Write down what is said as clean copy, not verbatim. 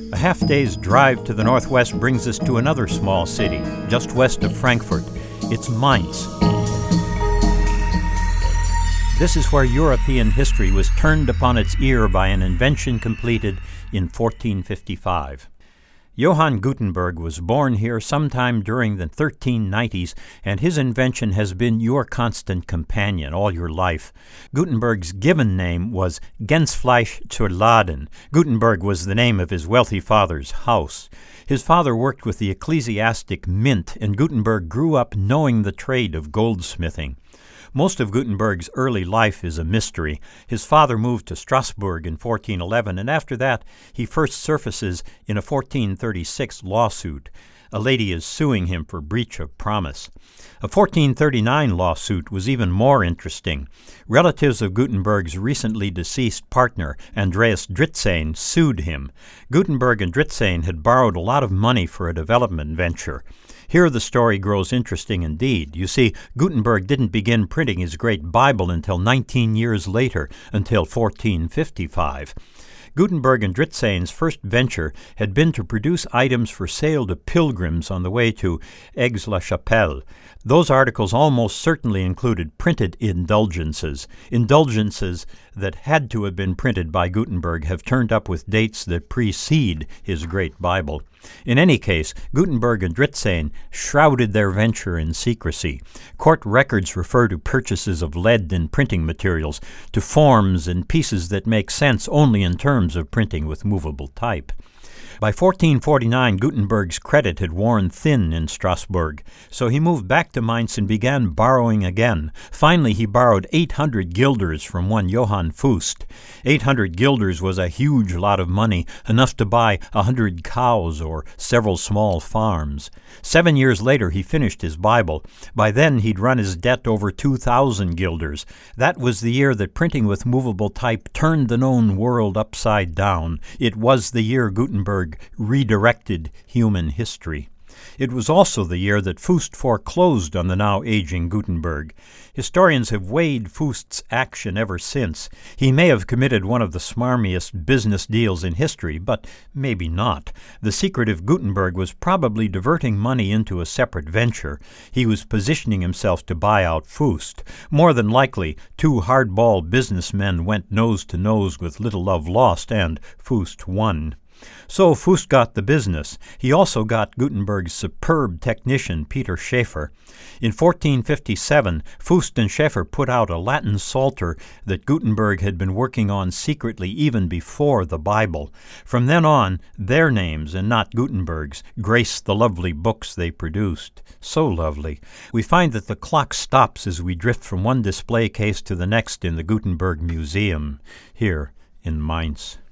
A half-day's drive to the northwest brings us to another small city, just west of Frankfurt. It's Mainz. This is where European history was turned upon its ear by an invention completed in 1455. Johann Gutenberg was born here sometime during the 1390s, and his invention has been your constant companion all your life. Gutenberg's given name was Gänsfleisch zur Laden. Gutenberg was the name of his wealthy father's house. His father worked with the ecclesiastic mint, and Gutenberg grew up knowing the trade of goldsmithing. Most of Gutenberg's early life is a mystery. His father moved to Strasbourg in 1411, and after that he first surfaces in a 1436 lawsuit. A lady is suing him for breach of promise. A 1439 lawsuit was even more interesting. Relatives of Gutenberg's recently deceased partner, Andreas Dritzehn, sued him. Gutenberg and Dritzehn had borrowed a lot of money for a development venture. Here the story grows interesting indeed. You see, Gutenberg didn't begin printing his great Bible until 19 years later, until 1455. Gutenberg and Dritzehn's first venture had been to produce items for sale to pilgrims on the way to Aix-la-Chapelle. Those articles almost certainly included printed indulgences. Indulgences that had to have been printed by Gutenberg have turned up with dates that precede his great Bible. In any case, Gutenberg and Dritzehn shrouded their venture in secrecy. Court records refer to purchases of lead and printing materials, to forms and pieces that make sense only in terms of printing with movable type. By 1449, Gutenberg's credit had worn thin in Strasbourg, so he moved back to Mainz and began borrowing again. Finally, he borrowed 800 guilders from one Johann Fust. 800 guilders was a huge lot of money, enough to buy 100 cows or several small farms. 7 years later, he finished his Bible. By then, he'd run his debt over 2,000 guilders. That was the year that printing with movable type turned the known world upside down. It was the year Gutenberg redirected human history. It was also the year that Fust foreclosed on the now aging Gutenberg. Historians have weighed Fust's action ever since. He may have committed one of the smarmiest business deals in history, but maybe not. The secretive Gutenberg was probably diverting money into a separate venture. He was positioning himself to buy out Fust. More than likely, two hardball businessmen went nose to nose with little love lost, and Fust won. So Fust got the business. He also got Gutenberg's superb technician, Peter Schaeffer. In 1457, Fust and Schaeffer put out a Latin Psalter that Gutenberg had been working on secretly even before the Bible. From then on, their names, and not Gutenberg's, graced the lovely books they produced. So lovely. We find that the clock stops as we drift from one display case to the next in the Gutenberg Museum, here in Mainz.